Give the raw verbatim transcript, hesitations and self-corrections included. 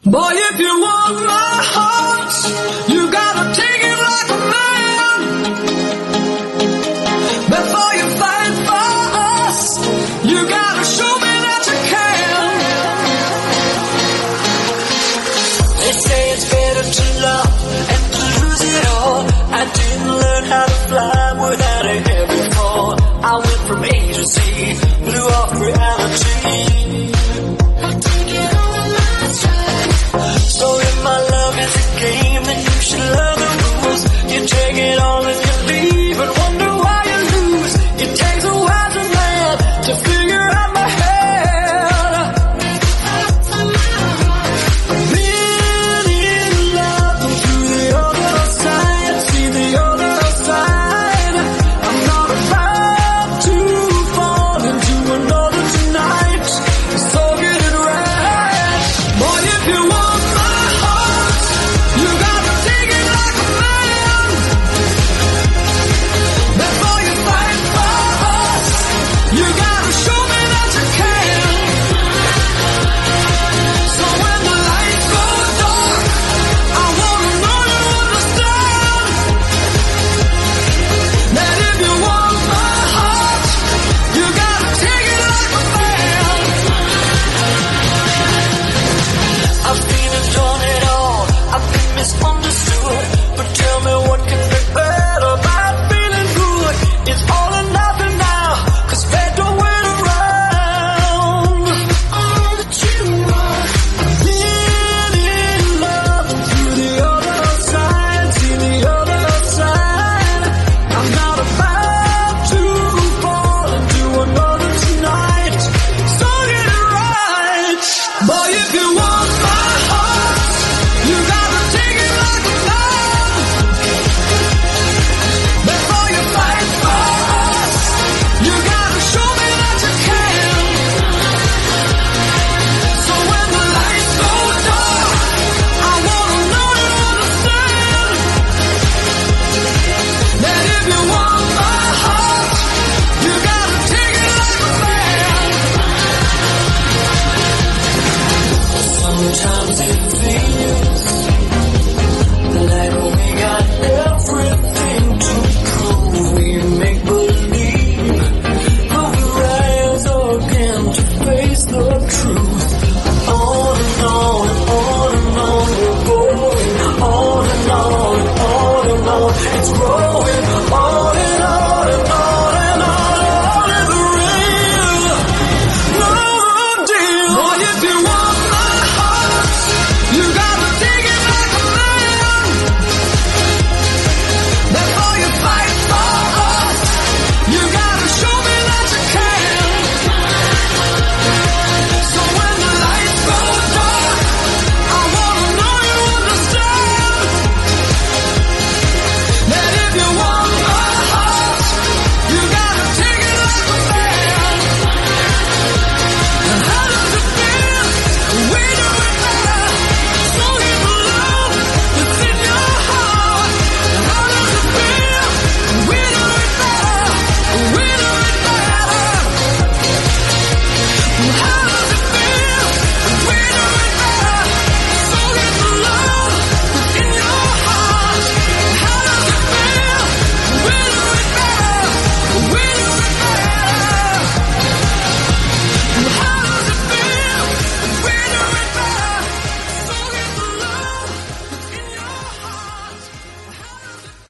Boy, if you want my heart, you gotta take it like a man. Before you fight for us, you gotta show me that you can. They say it's better to love and to lose it all. I didn't learn how to fly without a heavy fall. I went from A to Z, blew off reality. So if my love is a game, then you should learn the rules. You take it all if you leave and wonder why you lose. It takes a wiser man to figure out my head. Been in love and through the other side, see the other side. I'm not about to fall into another tonight. So get it right. Boy, if you want misunderstood, but tell me what can be better about feeling good. It's all or nothing now, cause fate don't wait around. All that you want, been in love through the other side, see the other side. I'm not about to fall into another tonight, so get it right. Boy, if you want my heart, you gotta take it like a man. Before you fight for us, you gotta show me that you can. So when the lights go dark, I wanna know you understand that if you want my heart, you gotta take it like a man. Sometimes it feels like we got everything to prove. We make believe, but we rise again to face the truth. On and on and on and on we're going. On and on and on and on. It's growing.